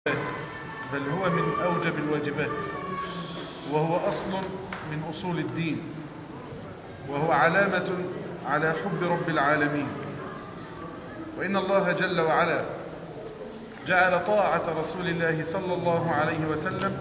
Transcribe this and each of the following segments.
بل هو من أوجب الواجبات، وهو أصل من أصول الدين، وهو علامة على حب رب العالمين. وإن الله جل وعلا جعل طاعة رسول الله صلى الله عليه وسلم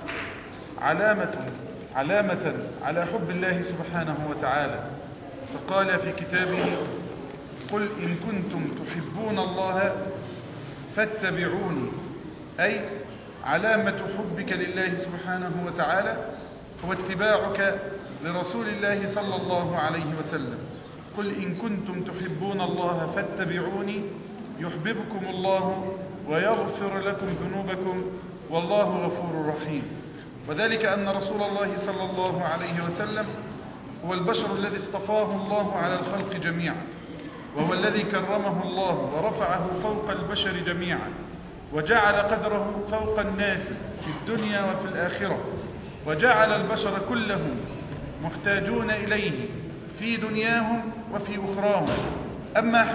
علامة على حب الله سبحانه وتعالى، فقال في كتابه: قل إن كنتم تحبون الله فاتبعوني، أي علامة حبك لله سبحانه وتعالى هو اتباعك لرسول الله صلى الله عليه وسلم. قل إن كنتم تحبون الله فاتبعوني يحببكم الله ويغفر لكم ذنوبكم والله غفور رحيم. وذلك أن رسول الله صلى الله عليه وسلم هو البشر الذي اصطفاه الله على الخلق جميعا، وهو الذي كرمه الله ورفعه فوق البشر جميعا، وجعل قدره فوق الناس في الدنيا وفي الآخرة، وجعل البشر كلهم محتاجون إليه في دنياهم وفي أخراهم. أما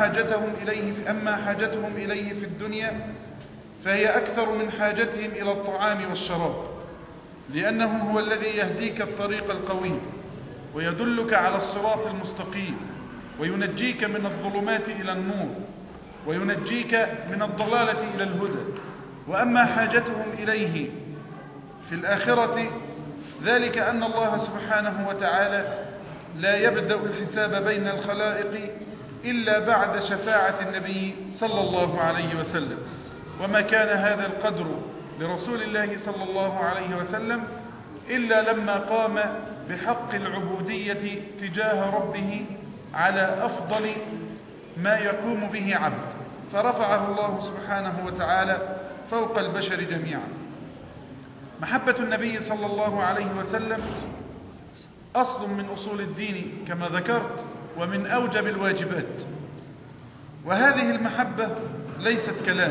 حاجتهم إليه في الدنيا فهي أكثر من حاجتهم إلى الطعام والشراب، لأنه هو الذي يهديك الطريق القويم ويدلك على الصراط المستقيم وينجيك من الظلمات إلى النور وينجيك من الضلالة إلى الهدى. وأما حاجتهم إليه في الآخرة ذلك أن الله سبحانه وتعالى لا يبدأ الحساب بين الخلائق إلا بعد شفاعة النبي صلى الله عليه وسلم. وما كان هذا القدر لرسول الله صلى الله عليه وسلم إلا لما قام بحق العبودية تجاه ربه على أفضل ما يقوم به عبد، فرفعه الله سبحانه وتعالى فوق البشر جميعا. محبة النبي صلى الله عليه وسلم أصل من أصول الدين كما ذكرت، ومن أوجب الواجبات. وهذه المحبة ليست كلام،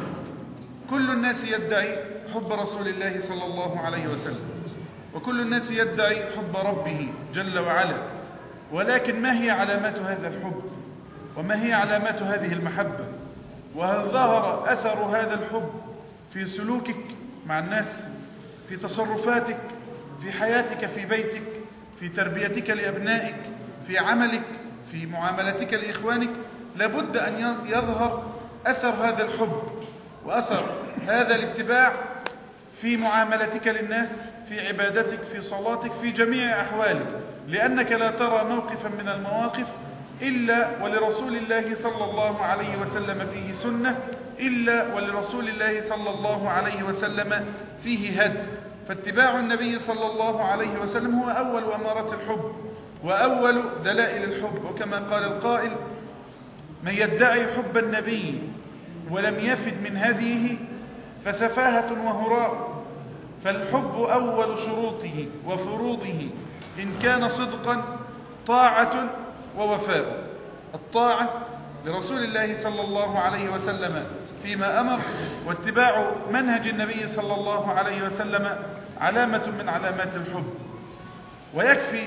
كل الناس يدعي حب رسول الله صلى الله عليه وسلم، وكل الناس يدعي حب ربه جل وعلا، ولكن ما هي علامات هذا الحب؟ وما هي علامات هذه المحبة؟ وهل ظهر أثر هذا الحب في سلوكك مع الناس، في تصرفاتك، في حياتك في بيتك، في تربيتك لأبنائك، في عملك، في معاملتك لإخوانك؟ لابد أن يظهر أثر هذا الحب وأثر هذا الاتباع في معاملتك للناس، في عبادتك، في صلاتك، في جميع أحوالك، لأنك لا ترى موقفا من المواقف إلا ولرسول الله صلى الله عليه وسلم فيه سنة، إلا ولرسول الله صلى الله عليه وسلم فيه هدي. فاتباع النبي صلى الله عليه وسلم هو أول أمارات الحب وأول دلائل الحب. وكما قال القائل: من يدعي حب النبي ولم يفد من هديه فسفاهة وهراء. فالحب أول شروطه وفروضه إن كان صدقا طاعة ووفاء. الطاعة لرسول الله صلى الله عليه وسلم فيما أمر، واتباع منهج النبي صلى الله عليه وسلم علامة من علامات الحب. ويكفي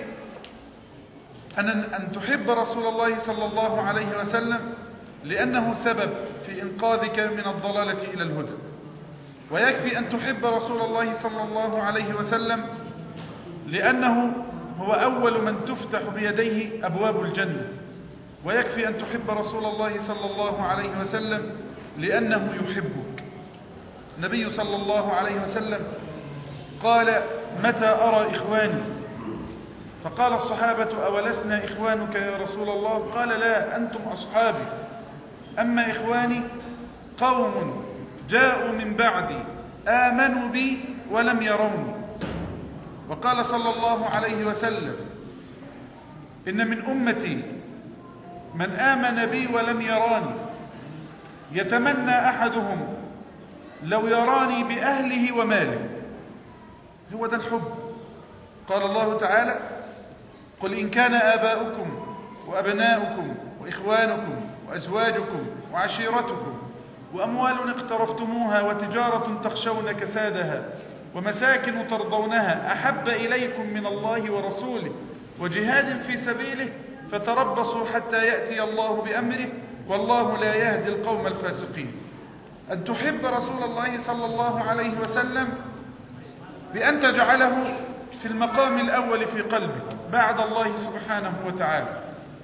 أن تحب رسول الله صلى الله عليه وسلم لأنه سبب في إنقاذك من الضلالة إلى الهدى. ويكفي أن تحب رسول الله صلى الله عليه وسلم لأنه هو أول من تفتح بيديه أبواب الجنة. ويكفي أن تحب رسول الله صلى الله عليه وسلم لأنه يحبك. النبي صلى الله عليه وسلم قال: متى أرى إخواني؟ فقال الصحابة: أولسنا إخوانك يا رسول الله؟ قال: لا، أنتم أصحابي، أما إخواني قوم جاءوا من بعدي آمنوا بي ولم يروني. وقال صلى الله عليه وسلم: إن من أمتي من آمن بي ولم يراني، يتمنى أحدهم لو يراني بأهله وماله. هو ده الحب. قال الله تعالى: قل إن كان آباؤكم وأبناؤكم وإخوانكم وأزواجكم وعشيرتكم وأموال اقترفتموها وتجارة تخشون كسادها ومساكن ترضونها أحب إليكم من الله ورسوله وجهاد في سبيله فتربصوا حتى يأتي الله بأمره والله لا يهدي القوم الفاسقين. أن تحب رسول الله صلى الله عليه وسلم بأن تجعله في المقام الأول في قلبك بعد الله سبحانه وتعالى.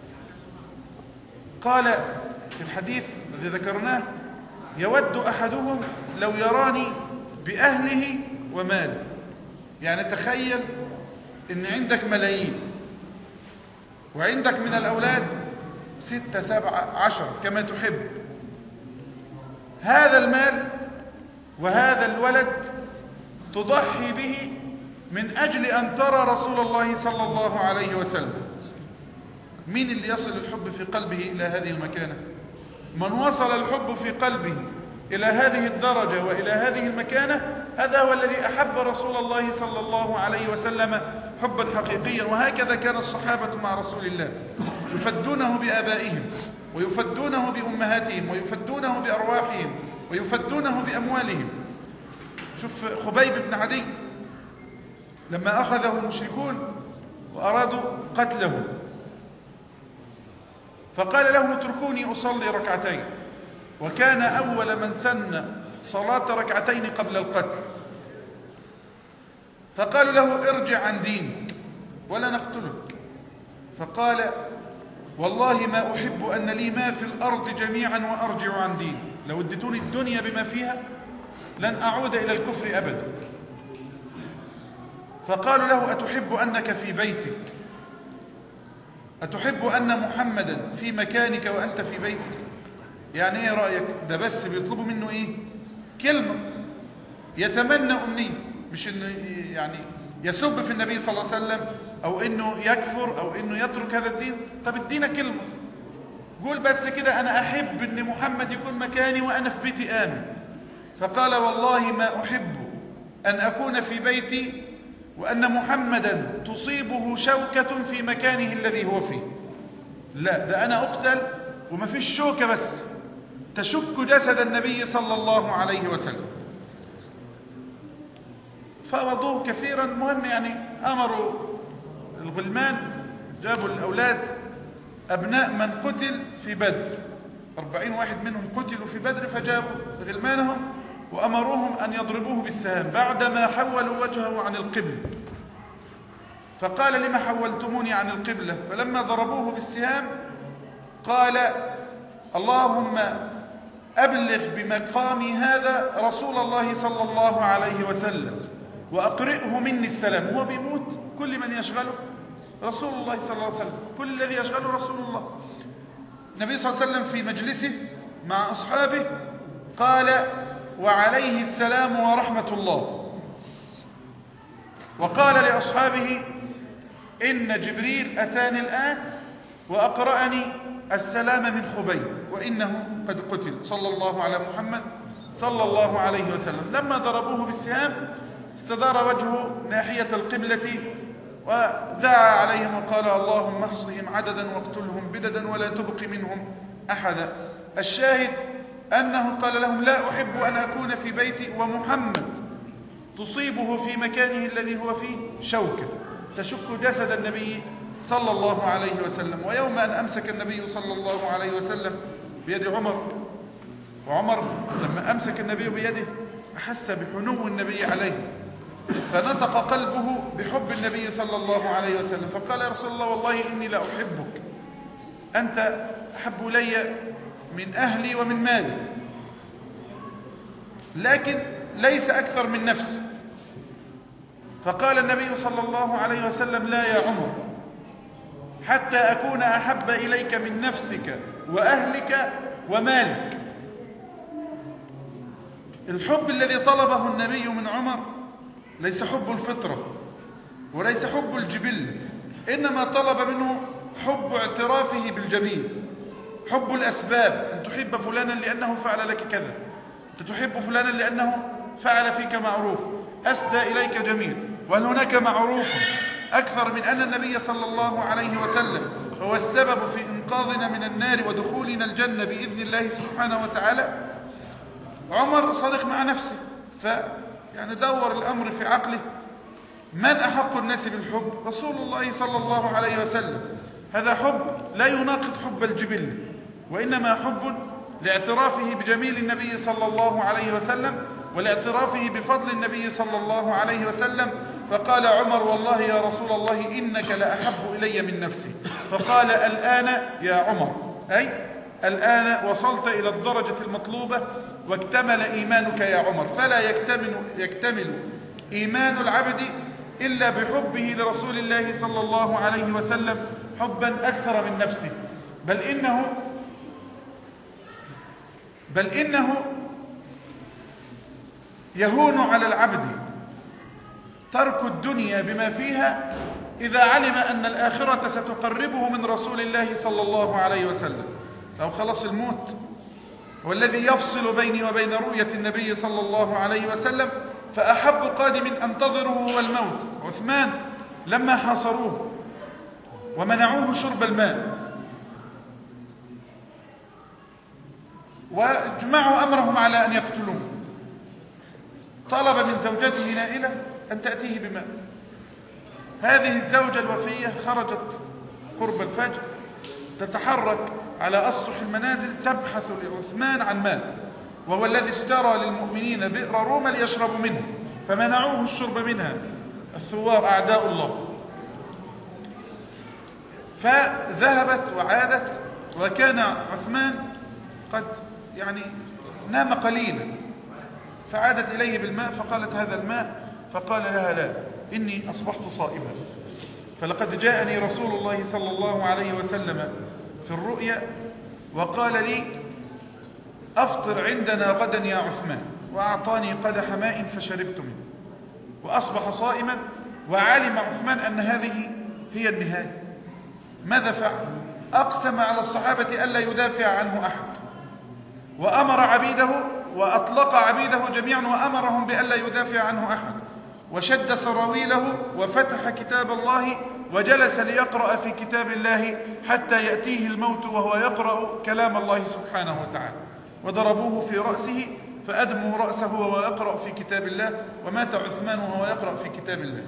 قال في الحديث الذي ذكرناه: يود أحدهم لو يراني بأهله وماله. يعني تخيل إن عندك ملايين وعندك من الأولاد 6 7 10 كما تحب، هذا المال وهذا الولد تضحي به من أجل أن ترى رسول الله صلى الله عليه وسلم. مين اللي يصل الحب في قلبه إلى هذه المكانة؟ من وصل الحب في قلبه إلى هذه الدرجة وإلى هذه المكانة، هذا هو الذي أحب رسول الله صلى الله عليه وسلم حبا حقيقيا. وهكذا كان الصحابة مع رسول الله، يفدونه بآبائهم ويفدونه بأمهاتهم ويفدونه بأرواحهم ويفدونه بأموالهم. شوف خبيب بن عدي لما أخذه المشركون وأرادوا قتله، فقال لهم: اتركوني أصلي ركعتين. وكان أول من سن صلاة ركعتين قبل القتل. فقالوا له: ارجع عن دينك ولا نقتلك. فقال: والله ما أحب أن لي ما في الأرض جميعا وأرجع عن ديني. لو اديتوني الدنيا بما فيها لن أعود إلى الكفر أبدا. فقالوا له: أتحب أنك في بيتك؟ أتحب أن محمدا في مكانك وأنت في بيتك؟ يعني إيه رأيك؟ ده بس بيطلبوا منه إيه؟ كلمة، يتمنى أمنية، مش إنه يعني يسب في النبي صلى الله عليه وسلم أو إنه يكفر أو إنه يترك هذا الدين. طب ادينا كلمة، قول بس كده: أنا أحب إن محمد يكون مكاني وأنا في بيتي آمن. فقال: والله ما أحب أن أكون في بيتي وأن محمدا تصيبه شوكة في مكانه الذي هو فيه. لا، ده أنا أقتل وما فيش شوكة بس تشك جسد النبي صلى الله عليه وسلم. فوضوه كثيرا. مهم يعني أمروا الغلمان، جابوا الأولاد أبناء من قتل في بدر، 40 واحد منهم قتلوا في بدر، فجابوا غلمانهم وأمروهم أن يضربوه بالسهام بعدما حولوا وجهه عن القبلة. فقال: لما حولتموني عن القبلة؟ فلما ضربوه بالسهام قال: اللهم أبلغ بمقامي هذا رسول الله صلى الله عليه وسلم وأقرئه مني السلام. هو بيموت كل من يشغله رسول الله صلى الله عليه وسلم، كل الذي يشغله رسول الله. النبي صلى الله عليه وسلم في مجلسه مع أصحابه قال: وعليه السلام ورحمة الله. وقال لأصحابه: إن جبريل أتاني الآن وأقرأني السلام من خبيب وإنه قد قتل، صلى الله على محمد صلى الله عليه وسلم. لما ضربوه بالسهام استدار وجهه ناحية القبلة ودعا عليهم وقال: اللهم احصهم عددا واقتلهم بددا ولا تبق منهم أحدا. الشاهد أنه قال لهم: لا أحب أن أكون في بيتي ومحمد تصيبه في مكانه الذي هو فيه شوكة تشك جسد النبي صلى الله عليه وسلم. ويوم أن أمسك النبي صلى الله عليه وسلم بيد عمر، وعمر لما أمسك النبي بيده أحس بحنو النبي عليه، فنطق قلبه بحب النبي صلى الله عليه وسلم، فقال: يا رسول الله والله إني لا أحبك، أنت أحب إلي من أهلي ومن مالي، لكن ليس أكثر من نفسي. فقال النبي صلى الله عليه وسلم: لا يا عمر، حتى أكون أحب إليك من نفسك وأهلك ومالك. الحب الذي طلبه النبي من عمر ليس حب الفطرة وليس حب الجبل، إنما طلب منه حب اعترافه بالجميل، حب الأسباب، أن تحب فلانا لأنه فعل لك كذا، أنت تحب فلانا لأنه فعل فيك معروف، أسدى إليك جميل. وهل هناك معروف أكثر من أن النبي صلى الله عليه وسلم هو السبب في إنقاذنا من النار ودخولنا الجنة بإذن الله سبحانه وتعالى؟ عمر صادق مع نفسه، يعني دور الأمر في عقله: من أحق الناس بالحب؟ رسول الله صلى الله عليه وسلم. هذا حب لا يناقض حب الجبل، وإنما حب لاعترافه بجميل النبي صلى الله عليه وسلم ولاعترافه بفضل النبي صلى الله عليه وسلم. فقال عمر: والله يا رسول الله إنك لأحب إلي من نفسي. فقال: الآن يا عمر، أي الآن وصلت إلى الدرجة المطلوبة واكتمل إيمانك يا عمر. فلا يكتمل إيمان العبد إلا بحبه لرسول الله صلى الله عليه وسلم حبا أكثر من نفسه، بل إنه يهون على العبد ترك الدنيا بما فيها إذا علم أن الآخرة ستقربه من رسول الله صلى الله عليه وسلم. لو خلص الموت والذي يفصل بيني وبين رؤية النبي صلى الله عليه وسلم، فأحب قادم أنتظره هو الموت. عثمان لما حاصروه ومنعوه شرب الماء واجمعوا أمرهم على أن يقتلوه، طلب من زوجته نائلة أن تأتيه بماء. هذه الزوجة الوفية خرجت قرب الفجر تتحرك على أسطح المنازل تبحث لعثمان عن ماء، وهو الذي اشترى للمؤمنين بئر روما ليشربوا منه، فمنعوه الشرب منها الثوار أعداء الله. فذهبت وعادت، وكان عثمان قد نام قليلا، فعادت إليه بالماء فقالت: هذا الماء. فقال لها: لا، إني أصبحت صائما، فلقد جاءني رسول الله صلى الله عليه وسلم في الرؤيا وقال لي: أفطر عندنا غدا يا عثمان، وأعطاني قدح ماء فشربت منه، وأصبح صائما. وعلم عثمان أن هذه هي النهاية. ماذا فعل؟ أقسم على الصحابة ألا يدافع عنه أحد، وأمر عبيده وأطلق عبيده جميعا وأمرهم بألا يدافع عنه أحد، وشد سراويله وفتح كتاب الله وجلس ليقرأ في كتاب الله حتى يأتيه الموت وهو يقرأ كلام الله سبحانه وتعالى. وضربوه في رأسه فأدموا رأسه وهو يقرأ في كتاب الله، ومات عثمان وهو يقرأ في كتاب الله.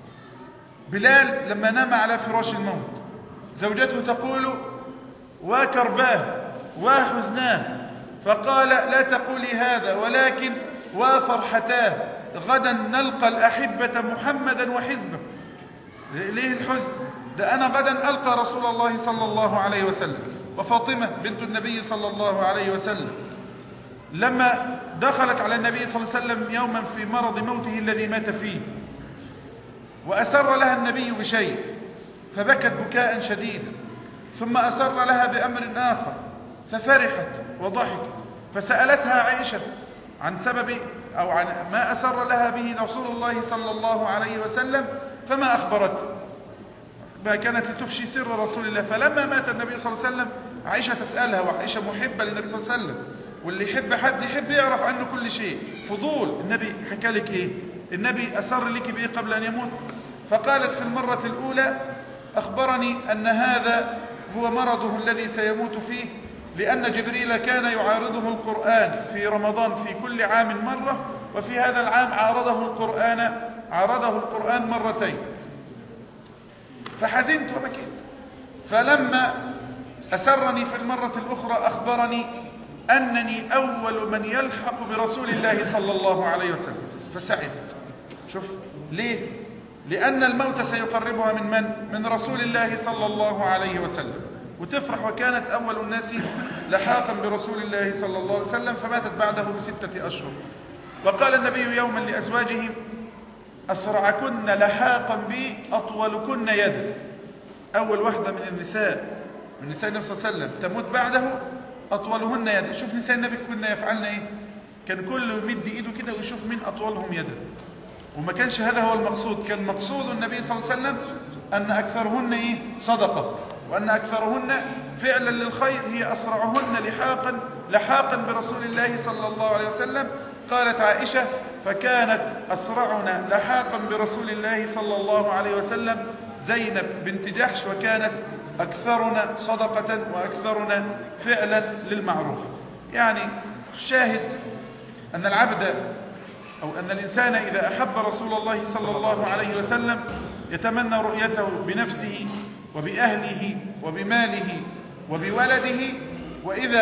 بلال لما نام على فراش الموت زوجته تقول: وكرباه وحزناه، فقال: لا تقولي هذا، ولكن وفرحتاه، غدا نلقى الأحبة محمدا وحزبه. ليه الحزن؟ ده أنا غدا ألقى رسول الله صلى الله عليه وسلم. وفاطمة بنت النبي صلى الله عليه وسلم لما دخلت على النبي صلى الله عليه وسلم يوما في مرض موته الذي مات فيه، وأسر لها النبي بشيء فبكت بكاء شديدا، ثم أسر لها بأمر آخر ففرحت وضحكت، فسألتها عائشة عن سبب أو عن ما أسر لها به رسول الله صلى الله عليه وسلم، فما أخبرته، ما كانت لتفشي سر رسول الله. فلما مات النبي صلى الله عليه وسلم عائشة تسألها، وعائشة محبة للنبي صلى الله عليه وسلم، واللي يحب حد يحب يعرف عنه كل شيء. فضول: النبي حكى لك إيه؟ النبي أسر لك بإيه قبل أن يموت؟ فقالت في المرة الأولى: أخبرني أن هذا هو مرضه الذي سيموت فيه، لأن جبريل كان يعارضه القرآن في رمضان في كل عام مرة، وفي هذا العام عارضه القرآن مرتين، فحزنت وبكيت. فلما أسرني في المرة الأخرى أخبرني أنني أول من يلحق برسول الله صلى الله عليه وسلم، فسعدت. شوف ليه؟ لأن الموت سيقربها من من؟ من رسول الله صلى الله عليه وسلم، وتفرح. وكانت أول الناس لحاقا برسول الله صلى الله عليه وسلم، فماتت بعده ب6 أشهر. وقال النبي يوما لأزواجه: أسرعكن لحاقا بي أطولكن يدا. أول واحدة من نساء النبي صلى الله عليه وسلم تموت بعده أطولهن يدا. شوف نساء النبي كنا يفعلن إيه؟ كان كله يمد إيده كده ويشوف مين أطولهم يدا، وما كانش هذا هو المقصود. كان مقصود النبي صلى الله عليه وسلم أن أكثرهن إيه؟ صدقة، وأن أكثرهن فعلا للخير هي أسرعهن لحاقا برسول الله صلى الله عليه وسلم. قالت عائشة: فكانت أسرعنا لحاقا برسول الله صلى الله عليه وسلم زينب بنت جحش، وكانت أكثرنا صدقة وأكثرنا فعلا للمعروف. يعني الشاهد أن العبد أو أن الإنسان إذا أحب رسول الله صلى الله عليه وسلم يتمنى رؤيته بنفسه وبأهله وبماله وبولده، وإذا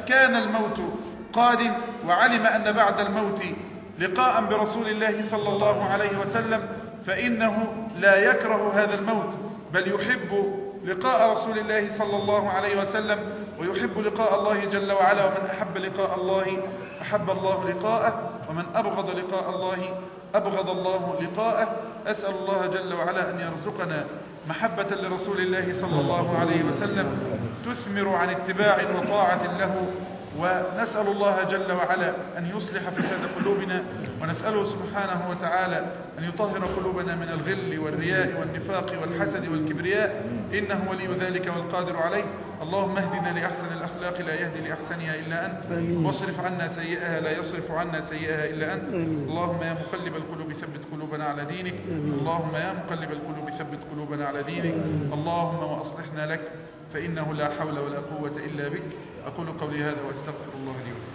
كان الموت قادم وعلم أن بعد الموت لقاء برسول الله صلى الله عليه وسلم، فإنه لا يكره هذا الموت، بل يحب لقاء رسول الله صلى الله عليه وسلم، ويحب لقاء الله جل وعلا. ومن أحب لقاء الله أحب الله لقاءه، ومن أبغض لقاء الله أبغض الله لقاءه. أسأل الله جل وعلا أن يرزقنا محبة لرسول الله صلى الله عليه وسلم تثمر عن اتباع وطاعة له، ونسأل الله جل وعلا أن يصلح فساد قلوبنا، ونسأله سبحانه وتعالى أن يطهر قلوبنا من الغل والرياء والنفاق والحسد والكبرياء، إنه ولي ذلك والقادر عليه. اللهم اهدنا لأحسن الأخلاق لا يهدي لأحسنها إلا أنت، واصرف عنا سيئها لا يصرف عنا سيئها إلا أنت. اللهم يا مقلب القلوب ثبت قلوبنا على دينك، اللهم يا مقلب القلوب ثبت قلوبنا على دينك. اللهم وأصلحنا لك، فإنه لا حول ولا قوة إلا بك. أقول قولي هذا وأستغفر الله لي ولكم.